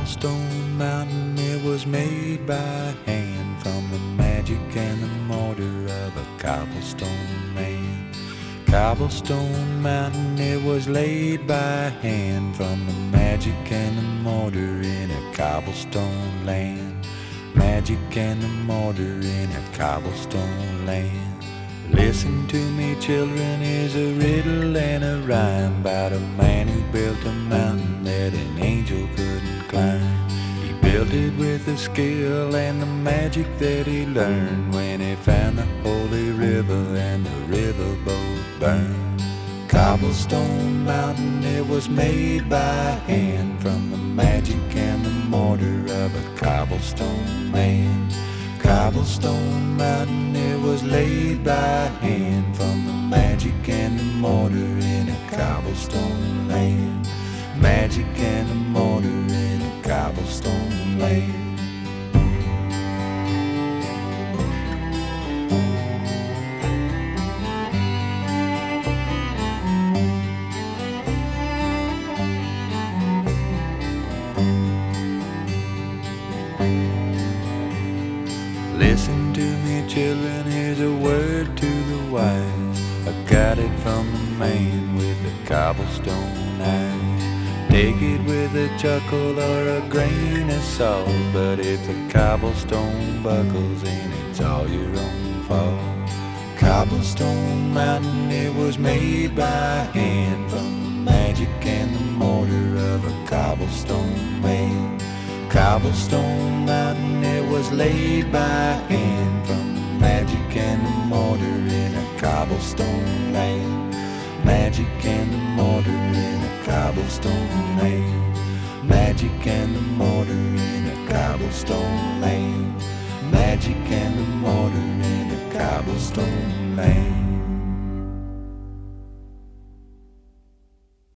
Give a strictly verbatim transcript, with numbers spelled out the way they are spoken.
cobblestone mountain, it was made by hand from the magic and the mortar of a cobblestone man. Cobblestone mountain, it was laid by hand from the magic and the mortar in a cobblestone land. Magic and the mortar in a cobblestone land. Listen to me, children, is a riddle and a rhyme about a man who built a mountain that an angel couldn't climb. He built it with the skill and the magic that he learned when he found the holy river and the riverboat burned. Cobblestone mountain, it was made by hand from the magic and the mortar of a cobblestone man. Cobblestone mountain, it was laid by hand from the magic and the mortar in a cobblestone land. Magic and the mortar in a cobblestone land. Listen to me, children, here's a word to the wise. I got it from the man with the cobblestone eyes. Take it with a chuckle or a grain of salt, but if the cobblestone buckles in, it's all your own fault. Cobblestone mountain, it was made by hand from the magic and the mortar of a cobblestone man. Cobblestone mountain, it was laid by hand from the magic and the mortar in a cobblestone land. Magic and the mortar in a cobblestone land. Magic and the mortar in a cobblestone land. Magic and the mortar in a cobblestone land.